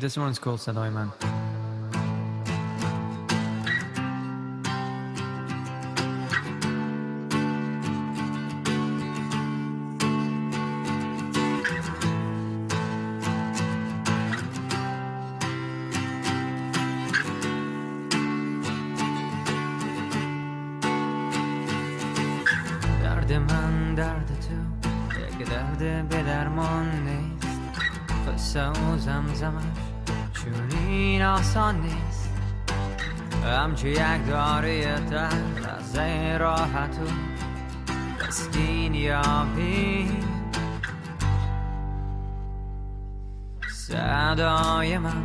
This one's called صدای من. درد من درد تو یک درد به درمان نیست، قصه و زمزمش چون این آسان نیست، همچه یک داری در لحظه راحت و تسکین یابی. صدای من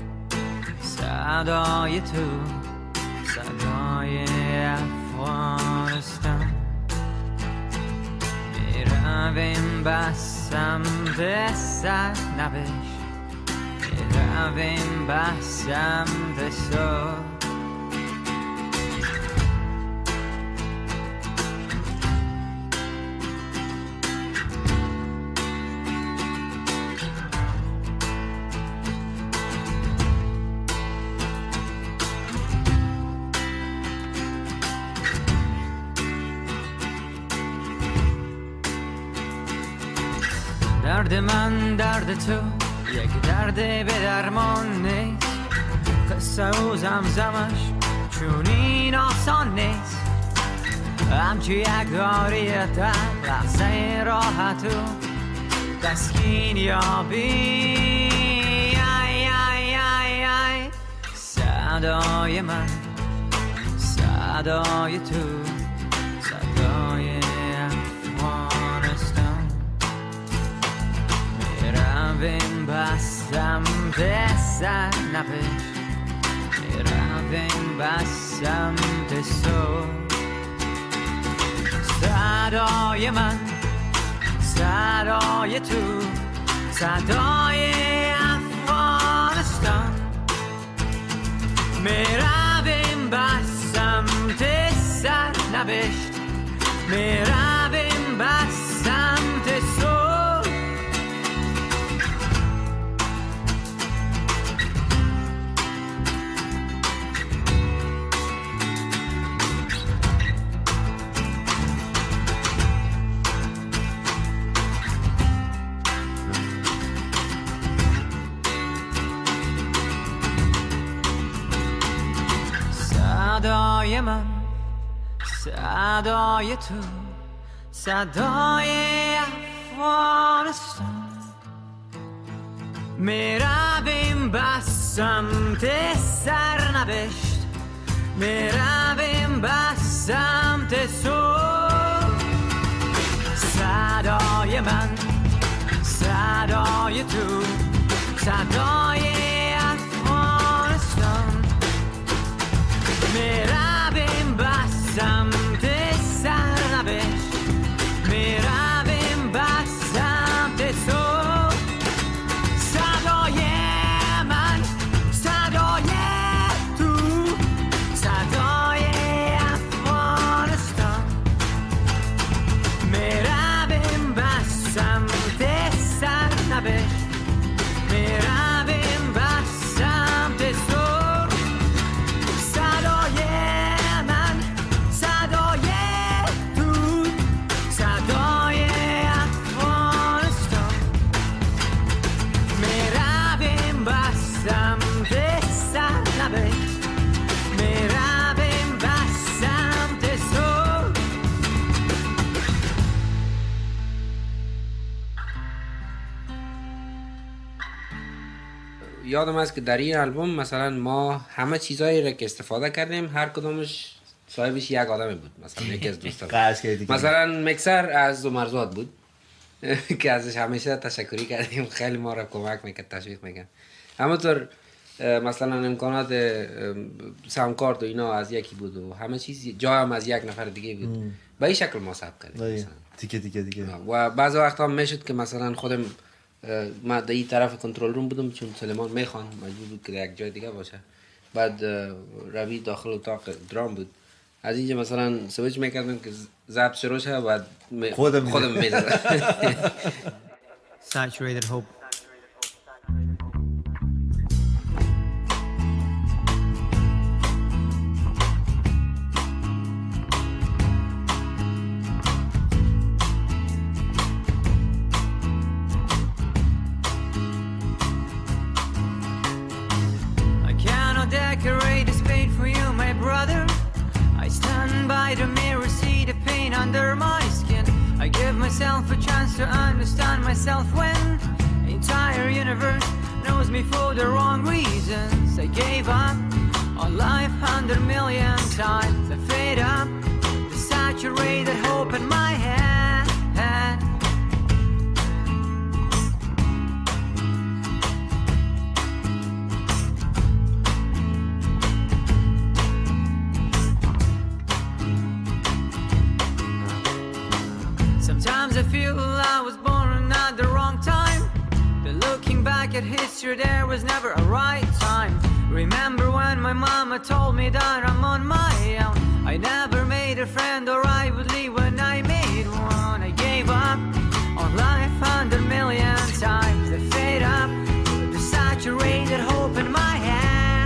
صدای تو صدای افغانستان، میرویم بسم به سرنوشت، میرویم بسم به سو. درد من درد تو یک درد به درمان نیست، قصه و زمزمش چون این آسان نیست، همچه یک داری در لحظه راحت و تسکین یابی. ای ای ای ای صدای من صدای تو صدای افغانستان، میرویم بسم به سرنوشت، میرویم بسم به سو. صدای من صدای تو صدای افغانستان، میرویم بسم به سرنوشت، میرویم بسم به سو. صدای من صدای تو صدای افغانستان، میرویم بسم به سرنوشت، میرویم بسم به سو. صدای من صدای تو صدای افغانستان، میرویم بسم به سرنوشت، میرویم بسم به سو. صدای من صدای تو صدای افغانستان، میرویم بسم به سرنوشت، میرویم بسم به سو. یادم است که در این آلبوم مثلا ما همه چیزایی را که استفاده کردیم هر کدومش صاحبش یک آدمی بود. مثلا یکی از دوستان مثلا میکسر از مرزاد بود که ازش همیشه تشکری کردیم، خیلی ما را کمک میکرد، تشویق میکرد. همونطور مثلا امکانات ساوند و اینا از یکی بود و همه چیز جا هم از یک نفر دیگه بود. به این شکل ما ثبت کردیم دیگه. و بعضی وقتا میشد که مثلا خودم ما در این طرف کنترل روم بودم چون سلیمان میخوان مجبور بود که یک جای دیگه باشه. بعد روی داخل اتاق درام بود، از اینجا مثلا سویچ میکردم که ضبط شروع شه، بعد خودم میدادم. Saturated Hope. under my skin. I give myself a chance to understand myself when the entire universe knows me for the wrong reasons. I gave up on life 100 million times. I fade up the saturated hope in my head. Sometimes I feel I was born at the wrong time, but looking back at history there was never a right time. Remember when my mama told me that I'm on my own. I never made a friend or I would leave when I made one. I gave up on life 100 million times. I fade up with the saturated hope in my head.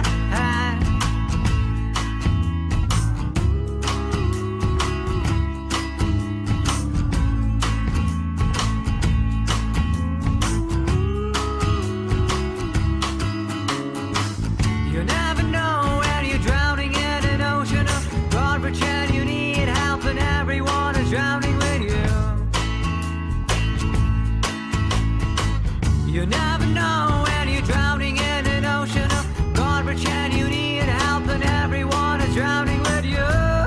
And you need help and everyone is drowning with you. You never know when you're drowning in an ocean of garbage and you need help and everyone is drowning with you.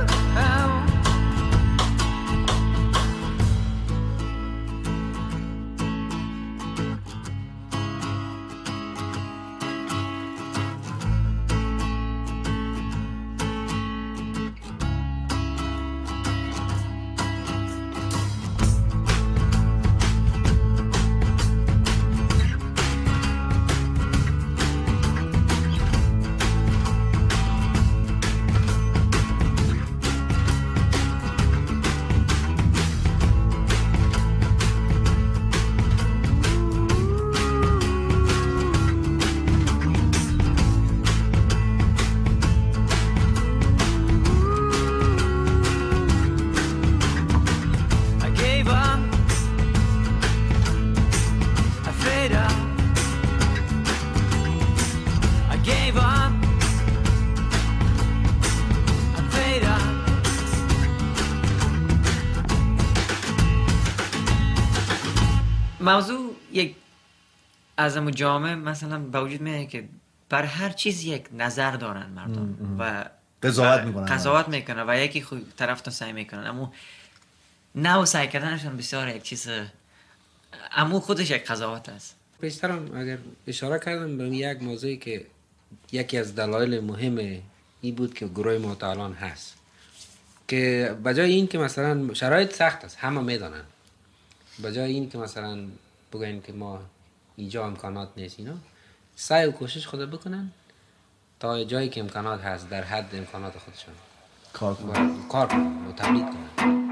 موضوع یک از امو جامعه مثلا با وجود میاد که بر هر چیز یک نظر دارن مردم و قضاوت میکنن و یکی خود طرف تا سعی میکنن، اما نو سعی کردنشون بسیار یک چیز امو خودش یک قضاوت است. پیشترم اگر اشاره کردم به یک موضوعی که یکی از دلایل مهم این بود که گروه معتالان هست، که بجای این که مثلا شرایط سخت است همه میدانن، بجای این که مثلا بگن که ما اینجا امکانات نیست، اینا سعی و کوشش خود بکنن تا جایی که امکانات هست در حد امکانات خودشون کار کنن و تبلیغ کنن.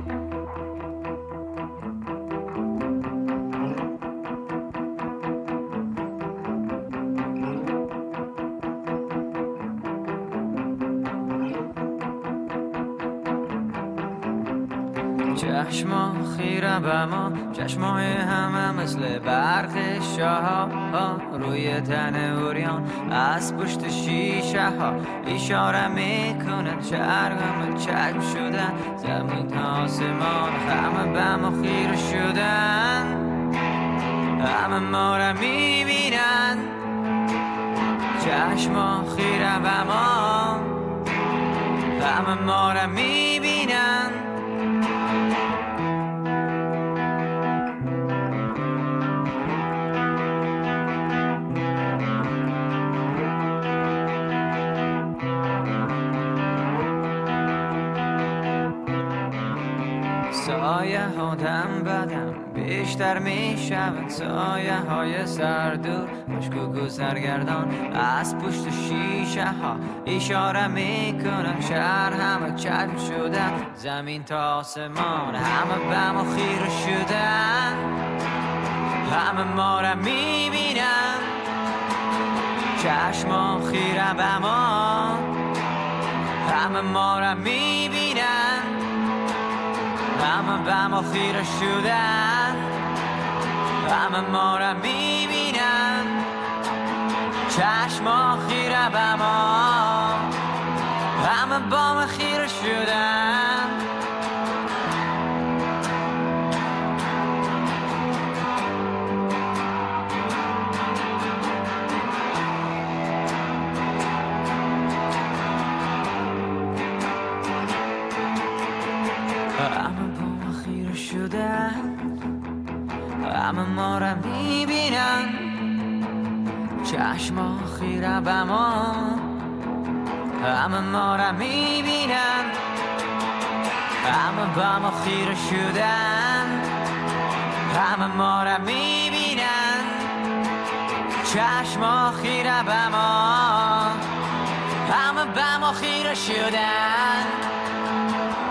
چشما خیره به ما، چشمای همه مثل برق شاه ها روی تن اوریان از پشت شیشه ها اشاره میکنن، شهر همه چشم شدن، زمین تا آسمان همه به ما خیره شدن، همه ما را میبینن. چشما خیره به ما، همه ما را میبینن. سایه ها دم بدم بیشتر می شود، سایه های سردور مشکوک و سرگردان از پشت شیشه ها اشاره می کنن، شهر همه چشم شدن، زمین تا آسمان همه به ما خیره شدن، همه ما را می بینن. چشما خیره به ما، همه ما را می بینن، همه به ما خیره شدن، همه ما را میبینن. چشما خیره به ما، همه با ما خیره شدن، چشم خیره به ما، همه ما را میبینن، همه به ما خیره شدن، همه ما را میبینن، چشم خیره به ما، همه به ما خیره شدن.